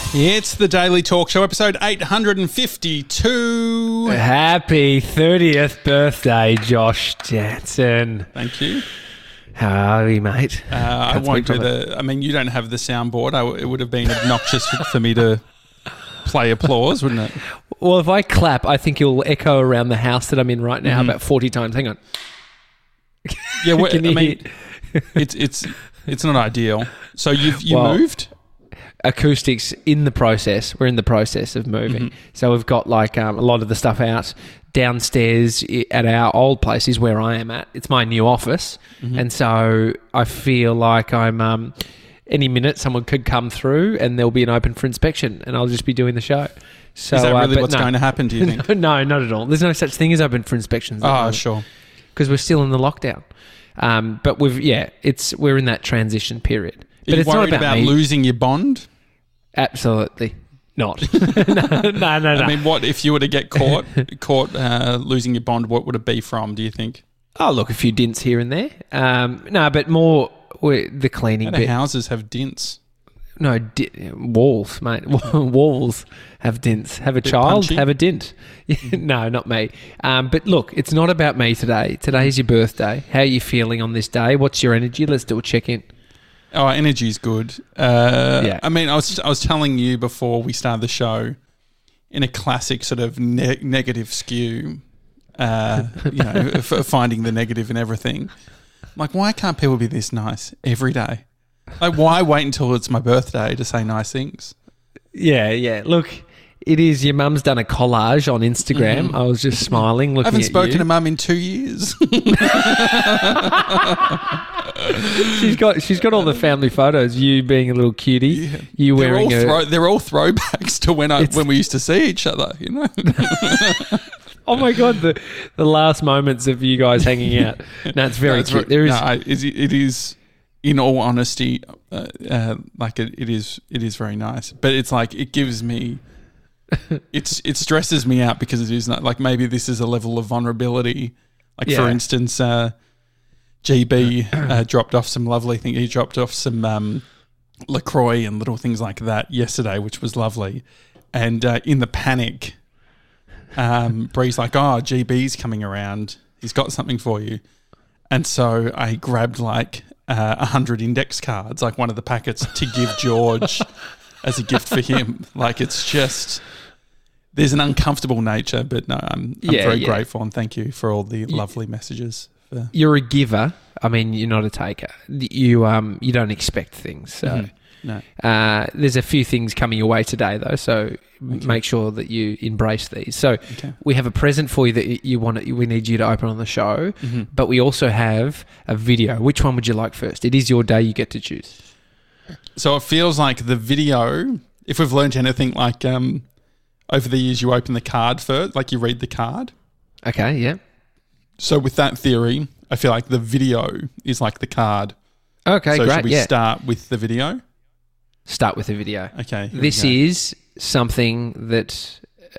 It's the Daily Talk Show, episode 852. Happy 30th birthday, Josh Jansen. Thank you. How are you, mate? I won't do you don't have the soundboard. It would have been obnoxious for me to play applause, wouldn't it? Well, if I clap, I think it'll echo around the house that I'm in right now about 40 times. Hang on. Yeah, it's not ideal. So you moved? Acoustics in the process. We're in the process of moving. So we've got like a lot of the stuff out downstairs at our old place is where I am at. It's my new office. And so I feel like I'm any minute someone could come through and there'll be an open for inspection and I'll just be doing the show. So, is that really what's going to happen, do you think? No, not at all. There's no such thing as open for inspections. Oh, sure. Because we're still in the lockdown. But we're in that transition period. Are you worried about losing your bond? Absolutely not. No. I mean, what if you were to get caught losing your bond? What would it be from? Do you think? Oh, look, a few dints here and there. No, but more the cleaning How do bit. houses have dints? No, walls, mate. Walls have dints. Have a child, punchy? have a dint. No, not me. But look, it's not about me today. Today's your birthday. How are you feeling on this day? What's your energy? Let's do a check-in. Oh, energy's good. Yeah. I mean, I was telling you before we started the show, in a classic sort of negative skew, for finding the negative in everything. Like, why can't people be this nice every day? Like, why wait until it's my birthday to say nice things? Yeah. Look, it is. Your mum's done a collage on Instagram. I was just smiling, looking at you. I haven't spoken to mum in 2 years. She's got all the family photos. You being a little cutie. Yeah. You wearing they're all throwbacks to when we used to see each other. You know. Oh my God, the last moments of you guys hanging out. No, it's very cute. It is. In all honesty, it is very nice. But it's like it gives me. It stresses me out because it is not like maybe this is a level of vulnerability. Like for instance. GB dropped off some lovely thing. He dropped off some LaCroix and little things like that yesterday, which was lovely. And in the panic, Bree's like, "Oh, GB's coming around. He's got something for you." And so I grabbed like 100 index cards, like one of the packets, to give George as a gift for him. Like it's just there's an uncomfortable nature, but no, I'm very grateful and thank you for all the lovely messages. You're a giver. I mean, you're not a taker. You don't expect things. So no. There's a few things coming your way today, though. So make sure that you embrace these. So we have a present for you that we need you to open on the show. But we also have a video. Which one would you like first? It is your day. You get to choose. So it feels like the video. If we've learned anything, like over the years, you open the card first, like you read the card. Okay. Yeah. So with that theory, I feel like the video is like the card. Okay, so great. Should we start with the video? Start with the video. Okay. This is something that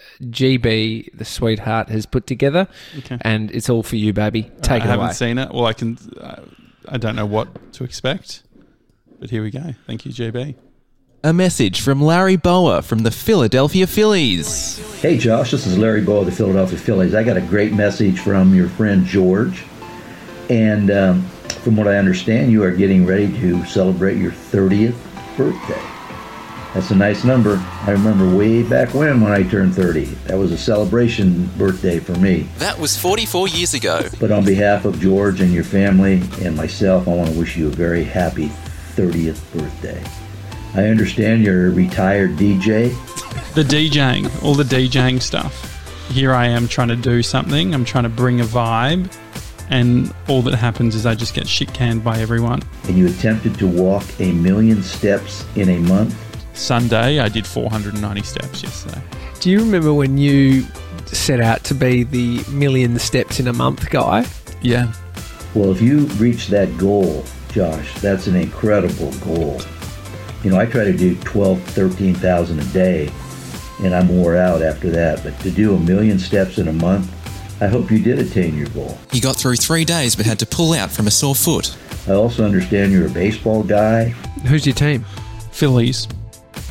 GB, the sweetheart, has put together, and it's all for you, baby. Take it away. I haven't seen it. Well, I don't know what to expect, but here we go. Thank you, GB. A message from Larry Bowa from the Philadelphia Phillies. Hey Josh, this is Larry Bowa of the Philadelphia Phillies. I got a great message from your friend George. And from what I understand, you are getting ready to celebrate your 30th birthday. That's a nice number. I remember way back when I turned 30. That was a celebration birthday for me. That was 44 years ago. But on behalf of George and your family and myself, I want to wish you a very happy 30th birthday. I understand you're a retired DJ. The DJing, all the DJing stuff. Here I am trying to do something. I'm trying to bring a vibe. And all that happens is I just get shit-canned by everyone. And you attempted to walk 1 million steps in a month? Sunday, I did 490 steps yesterday. Do you remember when you set out to be the million steps in a month guy? Yeah. Well, if you reach that goal, Josh, that's an incredible goal. You know, I try to do 13,000 a day, and I'm wore out after that. But to do 1 million steps in a month, I hope you did attain your goal. He got through 3 days but had to pull out from a sore foot. I also understand you're a baseball guy. Who's your team? Phillies.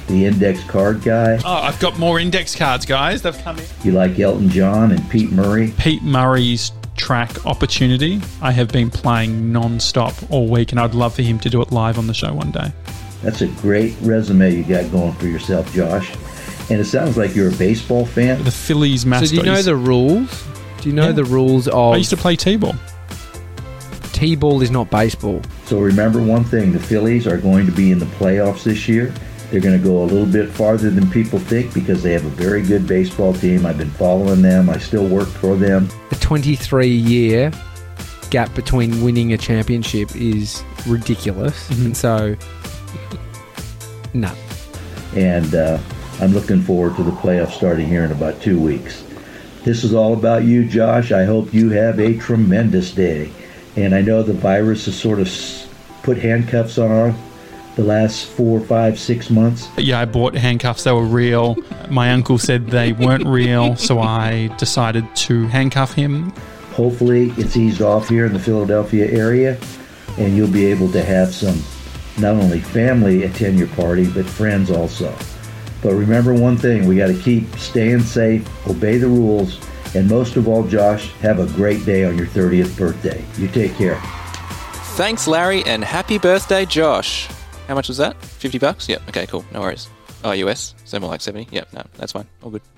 the index card guy. Oh, I've got more index cards, guys. They've come in. You like Elton John and Pete Murray? Pete Murray's track Opportunity, I have been playing non-stop all week, and I'd love for him to do it live on the show one day. That's a great resume you got going for yourself, Josh. And it sounds like you're a baseball fan. The Phillies mascot. So do you know the rules? Do you know the rules of... I used to play T-ball. T-ball is not baseball. So remember one thing, the Phillies are going to be in the playoffs this year. They're going to go a little bit farther than people think because they have a very good baseball team. I've been following them. I still work for them. The 23-year gap between winning a championship is ridiculous. Mm-hmm. And so, no. And I'm looking forward to the playoffs starting here in about 2 weeks. This is all about you, Josh. I hope you have a tremendous day. And I know the virus has sort of put handcuffs on the last 4, 5, 6 months. Yeah, I bought handcuffs. They were real. My uncle said they weren't real, so I decided to handcuff him. Hopefully it's eased off here in the Philadelphia area, and you'll be able to have some, not only family attend your party, but friends also. But remember one thing, we got to keep staying safe, obey the rules, and most of all, Josh, have a great day on your 30th birthday. You take care. Thanks, Larry, and happy birthday, Josh. How much was that? $50? Yep. Okay, cool. No worries. Oh, US? So more like 70? Yep. No, that's fine. All good.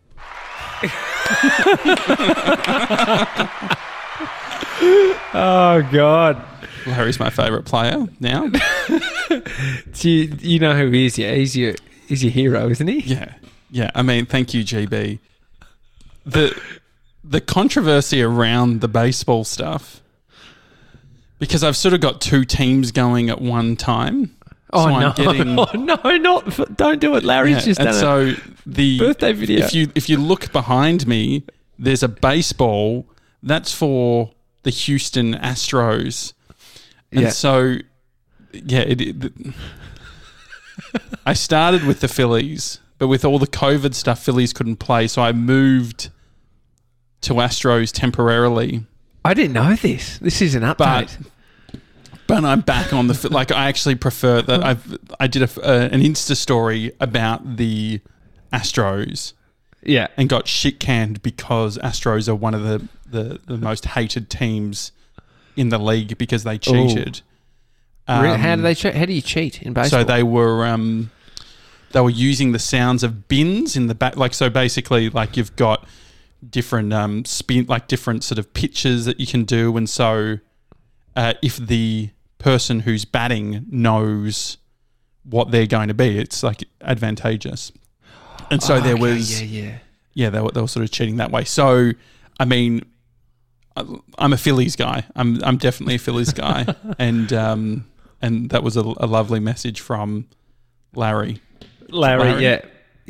Oh, God. Larry's my favourite player now. You know who he is, yeah? He's your hero, isn't he? Yeah. I mean, thank you, GB. The controversy around the baseball stuff, because I've sort of got two teams going at one time. Oh, so no. I'm getting, Don't do it. Larry's just done so the birthday video. If you look behind me, there's a baseball that's for the Houston Astros, and so I started with the Phillies, but with all the COVID stuff, Phillies couldn't play, so I moved to Astros temporarily. I didn't know this. This is an update. But I'm back on the like. I actually prefer that. I did an Insta story about the Astros, and got shit canned because Astros are one of the most hated teams in the league because they cheated. How do they? How do you cheat in baseball? So they were using the sounds of bins in the back. Like, so basically, like, you've got different spin, like different sort of pitches that you can do, and so if the person who's batting knows what they're going to be, it's like advantageous. And so there was they were sort of cheating that way. So I mean, I'm a Phillies guy. I'm definitely a Phillies guy, and that was a lovely message from Larry. Yeah,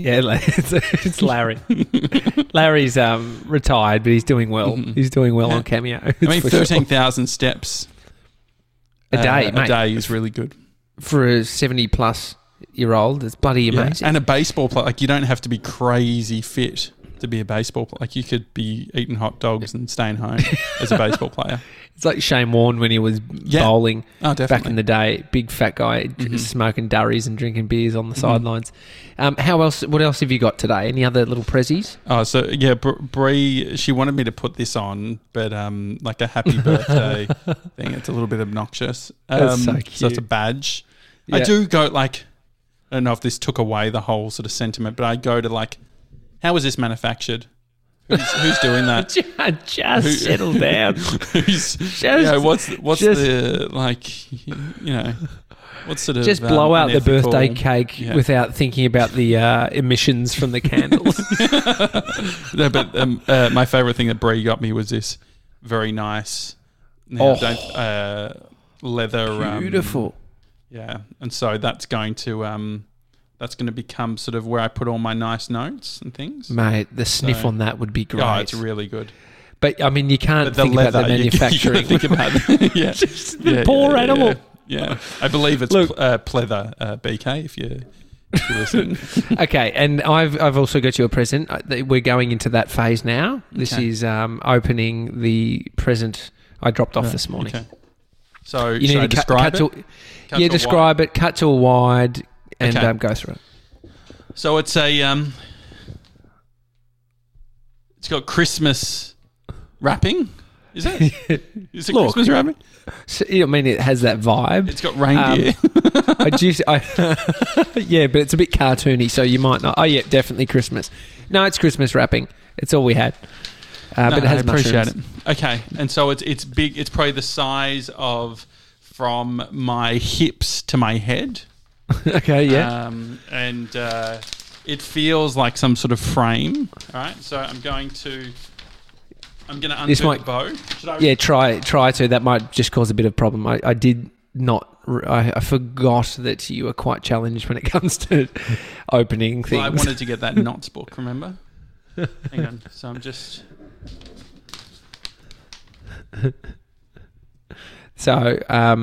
it's Larry. Larry's retired, but he's doing well. Mm-hmm. He's doing well on Cameo. I mean, 13,000 steps a day, mate. A day is really good for a 70-plus-year-old. It's bloody amazing. And a baseball player, like, you don't have to be crazy fit to be a baseball player. Like, you could be eating hot dogs and staying home as a baseball player. It's like Shane Warne when he was bowling back in the day. Big fat guy smoking durries and drinking beers on the sidelines. What else have you got today? Any other little prezzies? Oh, so yeah, Bree, she wanted me to put this on, but like a happy birthday thing. It's a little bit obnoxious. That's so cute. So it's a badge. Yeah. I do go like, I don't know if this took away the whole sort of sentiment, but I go to like, how was this manufactured? Who's doing that? Just settle down. What's the like? You know, what sort of just blow out the unethical birthday cake without thinking about the emissions from the candles. No, but my favourite thing that Bree got me was this very nice, leather. Beautiful. And so that's going to become sort of where I put all my nice notes and things. Mate, the sniff on that would be great. Oh, it's really good. But, I mean, you can't think about the manufacturing. You think about Just the poor animal. Yeah. I believe it's pleather, BK, if you're listening. Okay, and I've also got you a present. We're going into that phase now. This is opening the present I dropped off this morning. Okay. So you should need I to describe it? describe it, cut to a wide, and go through it. So it's a it's got Christmas wrapping. Is it? Is it Look. Christmas wrapping? So, I mean, it has that vibe. It's got reindeer. Yeah, but it's a bit cartoony, so you might not. Oh, yeah, definitely Christmas. No, it's Christmas wrapping. It's all we had. But it has I appreciate mushrooms. it. Okay, and so it's big. It's probably the size of from my hips to my head. Okay, yeah. And it feels like some sort of frame. All right, so I'm going to undo the bow. Should I? Yeah, try to. That might just cause a bit of problem. I did not. I forgot that you are quite challenged when it comes to opening things. Well, I wanted to get that knots book. Remember? Hang on. So I'm just. So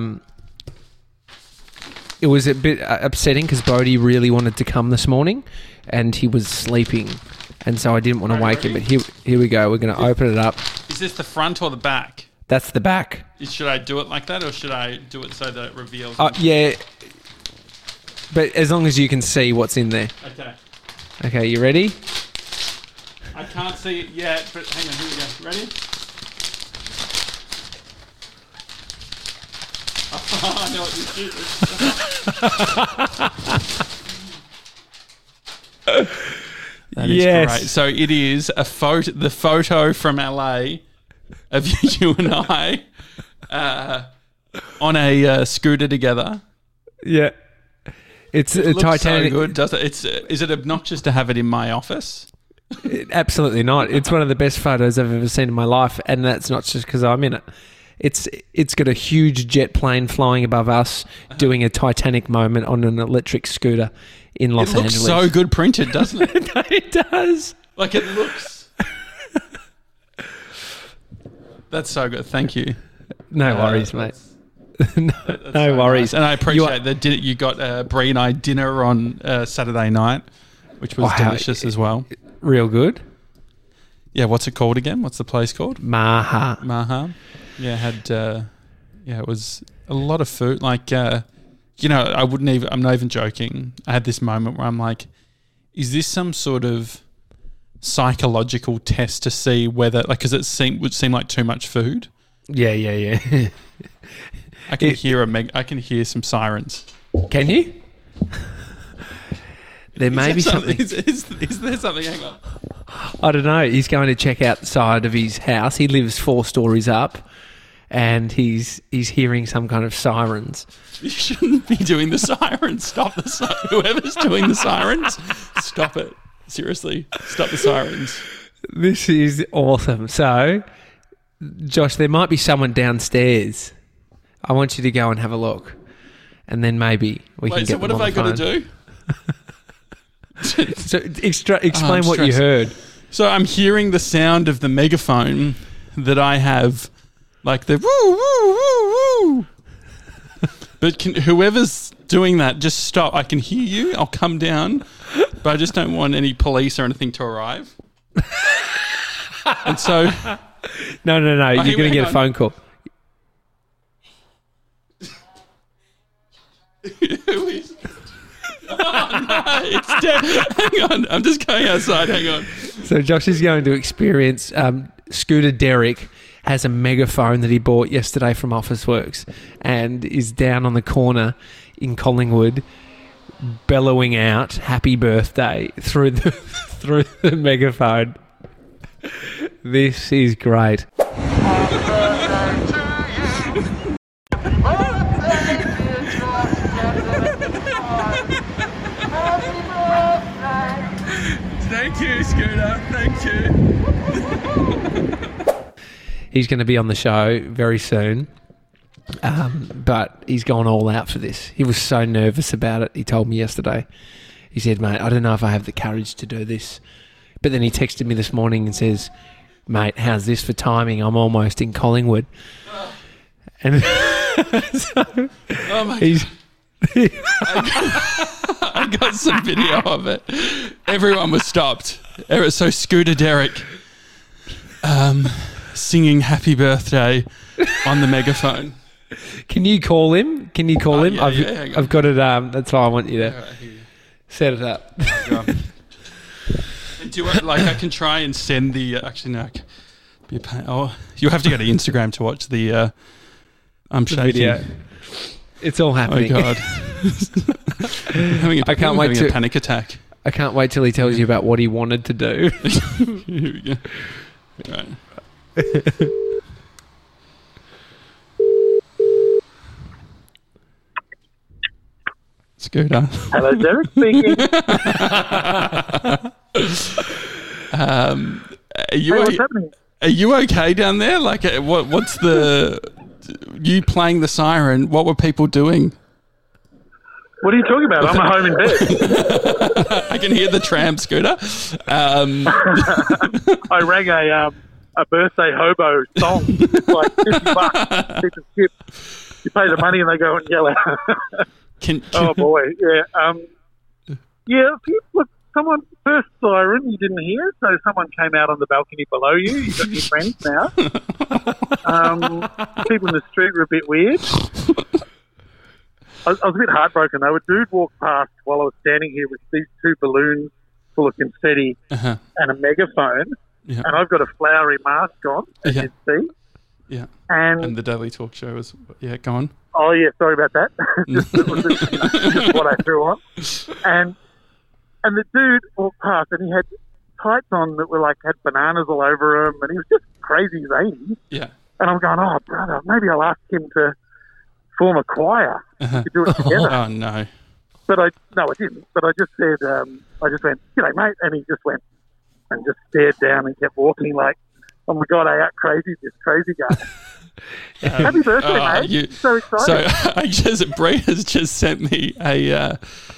it was a bit upsetting because Bodhi really wanted to come this morning, and he was sleeping, and so I didn't want to wake him. But here we go. We're going to open it up. Is this the front or the back? That's the back. Should I do it like that, or should I do it so that it reveals? Yeah, but as long as you can see what's in there. Okay. Okay, you ready? I can't see it yet, but hang on. Here we go. Ready? Oh, I know what this is. That is Yes. great. So it is the photo from LA of you and I on a scooter together. Yeah. It's a It looks Titanic. so good, does it? Is it obnoxious to have it in my office? Absolutely not. It's one of the best photos I've ever seen in my life, and that's not just because I'm in it. It's got a huge jet plane flying above us, doing a Titanic moment on an electric scooter in Los Angeles. It looks so good printed, doesn't it? It does. Like it looks. That's so good. Thank you. No worries, mate. No worries. Nice. And I appreciate that you got Bree and I dinner on Saturday night, which was delicious as well. Real good. Yeah, what's it called again? What's the place called? Maha. Yeah, it was a lot of food. Like, I'm not even joking. I had this moment where I'm like, is this some sort of psychological test to see whether, like, because it would seem like too much food? Yeah. I can hear some sirens. Can you? There may be something. Is there something? Hang on. I don't know. He's going to check out the side of his house. He lives 4 stories up, and he's hearing some kind of sirens. You shouldn't be doing the sirens. Stop the sirens. Whoever's doing the sirens, stop it. Seriously, stop the sirens. This is awesome. So, Josh, there might be someone downstairs. I want you to go and have a look, and then maybe we can get so what them have on I the got to do? So explain what you heard. So I'm hearing the sound of the megaphone that I have, like the woo woo woo woo. But whoever's doing that, just stop. I can hear you. I'll come down, but I just don't want any police or anything to arrive. And so, no, you're going to get a phone call. Who is? Oh, no, it's dead. Hang on, I'm just going outside. Hang on. So Josh is going to experience Scooter Derek has a megaphone that he bought yesterday from Officeworks and is down on the corner in Collingwood bellowing out happy birthday through the megaphone. This is great. Thank you, Scooter. Thank you. He's going to be on the show very soon, but he's gone all out for this. He was so nervous about it. He told me yesterday. He said, mate, I don't know if I have the courage to do this. But then he texted me this morning and says, mate, how's this for timing? I'm almost in Collingwood. And so Oh, my God. I got some video of it. Everyone was stopped. So Scooter Derek singing happy birthday on the megaphone. Can you call him? Yeah, hang on. I've got it. That's why I want you to. All right, here. Set it up. Do I, like I can try and send the actually no, I can be a pain. Oh, you have to go to Instagram to watch the. I'm shaking. Video. It's all Oh happening. God! I can't wait having to a panic attack. I can't wait till he tells you about what he wanted to do. Here we go. Right. Scooter. Hello, Derek speaking. Are you Hey, what's happening? are you okay down there? Like, what's the you playing the siren? What were people doing? What are you talking about? I'm at home in bed. I can hear the tram, Scooter. I rang a birthday hobo song. It's like $50. Piece of chip. You pay the money and they go and yell out. Oh boy, yeah. Yeah, look, someone first siren you didn't hear, so someone came out on the balcony below you. You've got new friends now. People in the street were a bit weird. I was a bit heartbroken though. A dude walked past while I was standing here with these two balloons full of confetti and a megaphone, and I've got a flowery mask on, as you see. Yeah. And the Daily Talk Show was go on. Oh yeah, sorry about that. just what I threw on. And the dude walked past and he had tights on that were like had bananas all over him, and he was just crazy as 80s. Yeah. And I'm going, oh brother, maybe I'll ask him to form a choir. We could do it together. Oh no. But I didn't. But I just said, I just went, g'day mate, and he just went and just stared down and kept walking like, oh my God, I out crazy this crazy guy. Happy birthday, mate! So excited. So Bree has just sent me a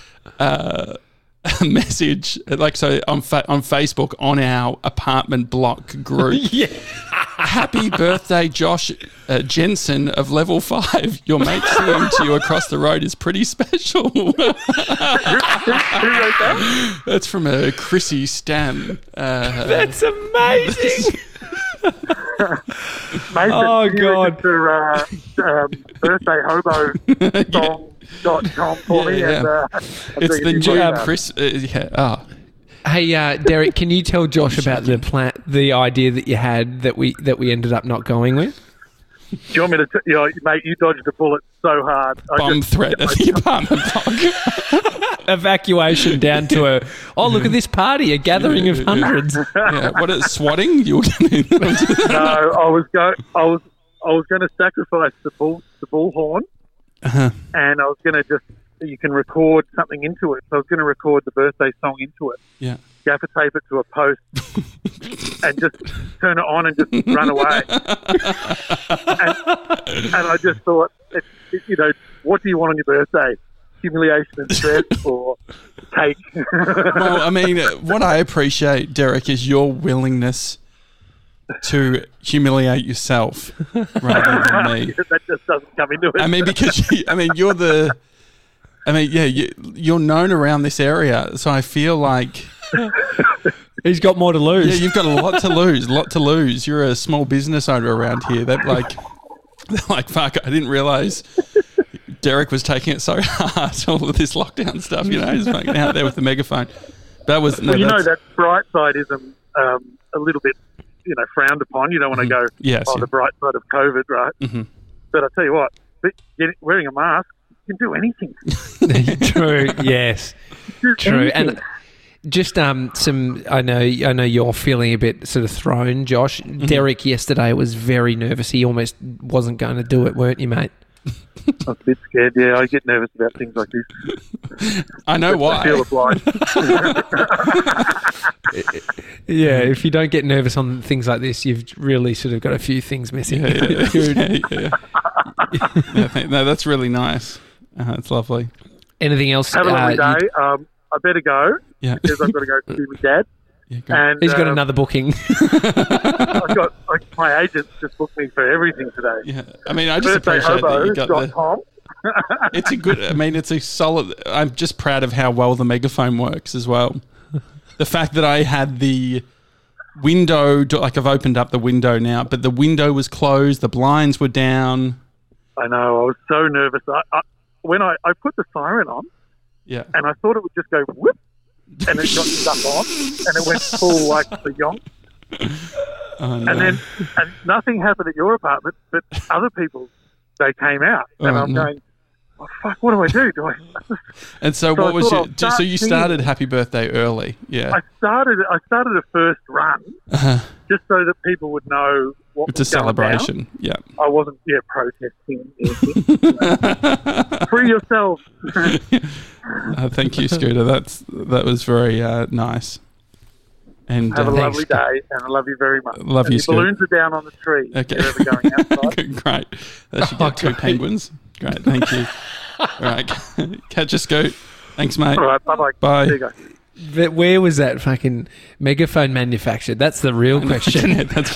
message, like on Facebook on our apartment block group. Yeah. Happy birthday, Josh Jensen of level 5. Your mate singing to you across the road is pretty special. Who wrote that? That's from a Chrissy Stam. That's amazing. Mate, Oh, God. birthday hobo song.com for me. And, it's the Chris. Hey, Derek, can you tell Josh about the idea that you had that we ended up not going with? Do you want me to mate, you dodged a bullet so hard. Bomb threat at the apartment block. Evacuation down to look at this party, a gathering of hundreds. Yeah, what is swatting? You were No, I was going to sacrifice the bullhorn, and I was going to you can record something into it. So I was going to record the birthday song into it. Yeah. Gaffer tape it to a post and just turn it on and just run away. and I just thought, what do you want on your birthday? Humiliation and stress or cake? Well, I mean, what I appreciate, Derek, is your willingness to humiliate yourself rather than me. That just doesn't come into it. I mean, because you're known around this area, so I feel like he's got more to lose. Yeah, you've got a lot to lose. You're a small business owner around here. They're like, fuck, I didn't realise Derek was taking it so hard, all of this lockdown stuff, he's fucking out there with the megaphone. That was that bright sideism a little bit, frowned upon. You don't want to go, the bright side of COVID, right? Mm-hmm. But I tell you what, wearing a mask, you can do anything. True. Yes. True. And just I know you're feeling a bit sort of thrown, Josh. Mm-hmm. Derek yesterday was very nervous. He almost wasn't going to do it, weren't you, mate? I was a bit scared. Yeah, I get nervous about things like this. I know why. I feel obliged. Yeah, if you don't get nervous on things like this, you've really sort of got a few things missing. Yeah. No, that's really nice. It's lovely. Anything else? Have a lovely day. I better go. Yeah. Because I've got to go see my dad. Yeah, and he's got another booking. My agent's just booked me for everything today. Yeah, I mean, I just appreciate that you got it's a good. I mean, it's a solid. I'm just proud of how well the megaphone works as well. The fact that I had the window, like I've opened up the window now, but the window was closed, the blinds were down. I know. I was so nervous. When I put the siren on, Yeah. And I thought it would just go whoop, and it got stuck on, and it went full like the yonk. Oh, no. And nothing happened at your apartment, but other people, they came out, and I'm going, oh, fuck, what do I do? And so what was your? So you started Happy Birthday early, yeah? I started a first run just so that people would know what it's was a going celebration, down. yeah. I wasn't protesting anything. Free yourself. Thank you, Scooter. That was very nice. And have a lovely day, and I love you very much. Love you, Scooter. Balloons are down on the tree. Okay. If you're ever going outside. Great. That should get 2 penguins. Great, thank you. All right, catch a Scoot. Thanks, mate. All right, bye-bye. Bye. There you go. But where was that fucking megaphone manufactured? That's the real question. Yeah, that's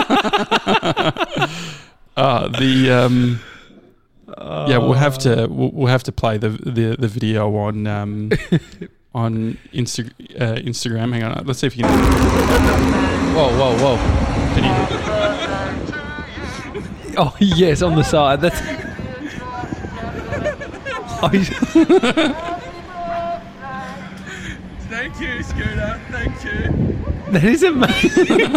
yeah, we'll have to play the video on on Instagram. Hang on, let's see if you can. Whoa! Can you? Oh yes, on the side. That's. Thank you, Scooter. Thank you. That is amazing.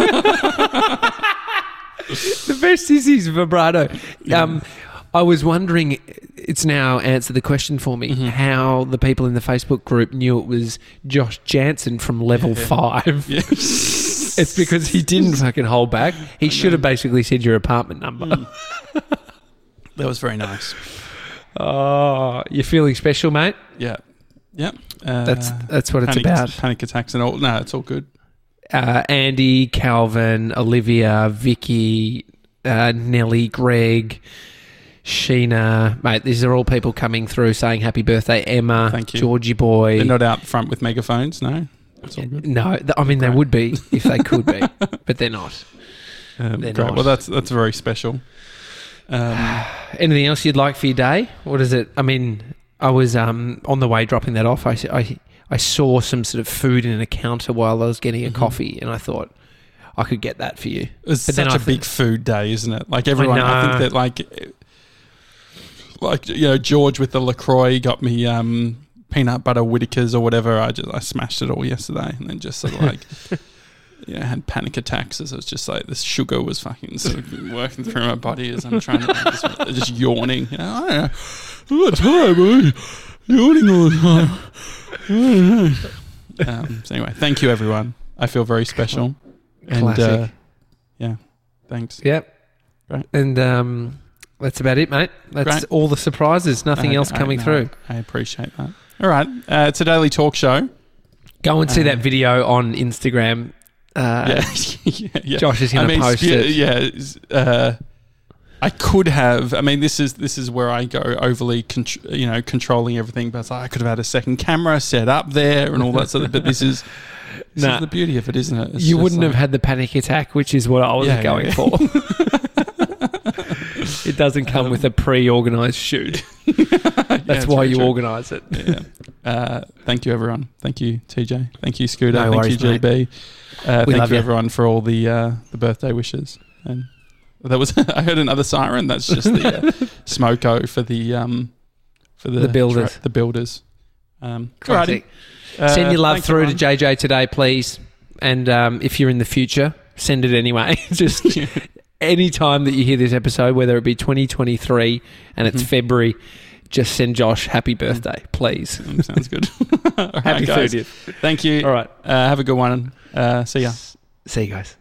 The best is his vibrato. I was wondering, it's now answered the question for me, how the people in the Facebook group knew it was Josh Jansen from Level 5. Yeah. It's because he didn't fucking hold back. He should have basically said your apartment number. That was very nice. Oh, you're feeling special, mate? Yeah. Yeah. That's what it's about. Panic attacks and all. No, it's all good. Andy, Calvin, Olivia, Vicky, Nelly, Greg, Sheena. Mate, these are all people coming through saying happy birthday. Emma, Thank you. Georgie boy. They're not out front with megaphones, no? That's all good. No, I mean, they would be if they could be, but they're not. They're great. not. Well, that's very special. Anything else you'd like for your day? What is it? I mean, I was on the way dropping that off. I saw some sort of food in a counter while I was getting a coffee, and I thought I could get that for you. It's such a big food day, isn't it? Like everyone, I think that like you know, George with the LaCroix got me peanut butter Whitakers or whatever. I smashed it all yesterday, and then just sort of like. Yeah, I had panic attacks as it was just like this sugar was fucking sort of working through my body as I'm trying to just yawning. You know, I got tired, boy. Yawning all the time. So anyway, thank you everyone. I feel very special. Classic. And yeah, thanks. Yep. Great. And that's about it, mate. That's Great. all the surprises. Nothing else coming through. I appreciate that. All right, it's a daily talk show. Go and see that video on Instagram. Yeah. Josh is going to post it. Yeah, I could have. I mean, this is where I go overly, controlling everything. But it's like I could have had a second camera set up there and all that sort of. But this is the beauty of it, isn't it? It's you wouldn't have had the panic attack, which is what I was going for. It doesn't come with a pre-organised shoot. That's why you organise it. Yeah. Thank you, everyone. Thank you, TJ. Thank you, Scooter. No Thank worries, you, GB. Thank you, you, everyone, for all the birthday wishes. And that was I heard another siren. That's just the smoko for the builders. The builders. Classic. Send your love through to JJ today, please. And if you're in the future, send it anyway. Just any time that you hear this episode, whether it be 2023 and it's February, just send Josh happy birthday, please. Sounds good. All right, Happy guys. 30th. Thank you. All right. Have a good one. See ya. See you guys.